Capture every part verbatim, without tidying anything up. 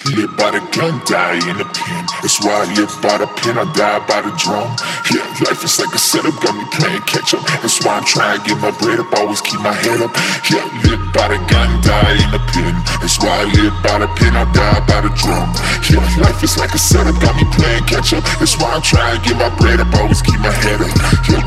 live by the gun, die in the pen. That's why I live by the pen, I die by the drum. Yeah, life is like a setup, got me playing catch up. That's why I'm trying to get my bread up, always keep my head up. Yeah, live by the gun, die in the pen. That's why I live by the pen, I die by the drum. Yeah, life is like a setup, got me playing catch up. That's why I'm trying to get my bread up, always keep my head up. Yeah.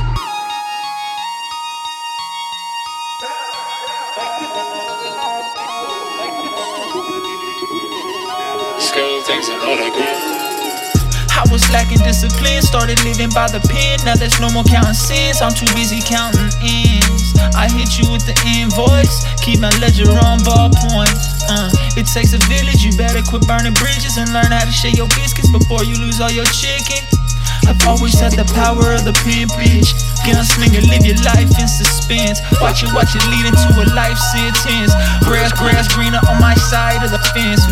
I was lacking discipline, started living by the pen. Now there's no more counting cents, I'm too busy counting ends. I hit you with the invoice, keep my ledger on ballpoint. uh, It takes a village, you better quit burning bridges and learn how to share your biscuits before you lose all your chicken. I've always had the power of the pen, bitch. Gunslinger, live your life in suspense. Watch it, watch it lead into a life sentence. Grass, grass greener on my side of the fence.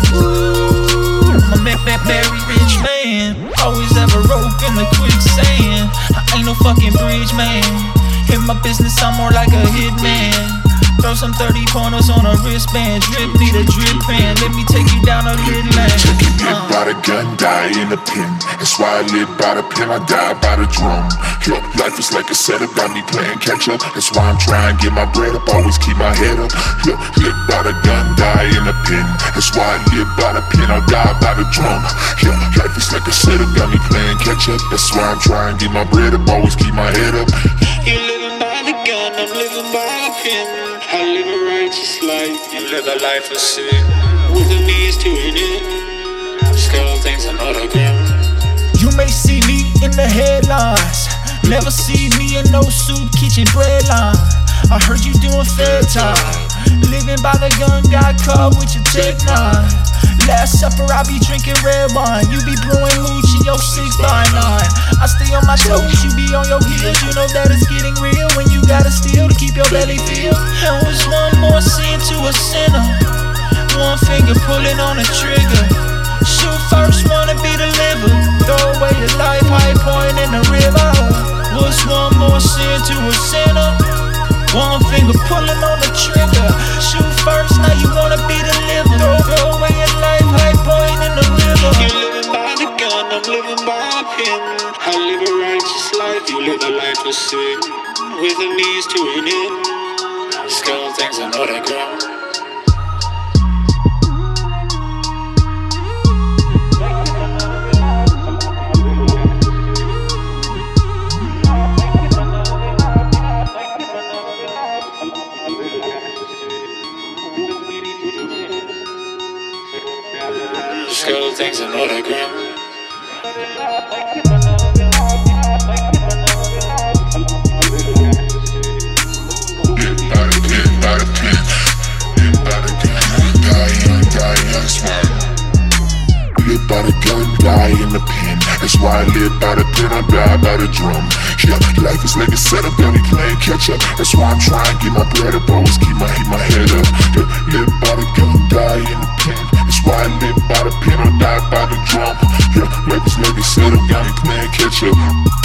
Ooh, I'm a very rich man. Always have a rope in the quicksand. I ain't no fucking bridge man. In my business, I'm more like a hitman. Throw some thirty pointers on a wristband. Drip, need a drip pan. Let me take you down a little lane. Live by the gun, die in the pen. That's why I live by the pen, I die by the drum. Yeah, life is like a setup, got me playing catch up. That's why I'm trying to get my bread up, always keep my head up. Yeah, live by the gun, die in the pen. That's why I live by the pen, I die by the drum. Yeah, life is like a setup, got me playing catch up. That's why I'm trying to get my bread up, always keep my head up. You're living by the gun, I'm living by the pen. I live a righteous life, you live a life of sin. With the knees to an end, scale things another grim. You may see me in the headlines, never see me in no soup kitchen bread line. I heard you doing fair time, living by the gun, got caught with your tech nine. Last supper, I be drinking red wine. You be brewing mooch in your six by nine. I stay on my toes, you be on your heels. You know that it's getting real when you gotta steal to keep your belly filled. And what's one more sin to a sinner? One finger pulling on the trigger. Shoot first, wanna be delivered. Throw away your life, high point in the river. What's one more sin to a sinner? One finger pulling on the trigger. Shoot first, now you wanna be delivered. Throw, throw away your life, high point in the river. You're living by the gun, I'm living by a pen. I live a righteous life, you live a life of sin. With the knees to an end, scale things another ground. Scale things another ground. Live by the gun, die in the pen. That's why I live by the pen, I die by the drum. Yeah, life is like a setup, got me playing catch up. That's why I'm trying to get my bread up, always keep my, keep my head up. Yeah, live by the gun, die in the pen. That's why I live by the pen, I die by the drum. Yeah, life is like a setup, got me playing catch up.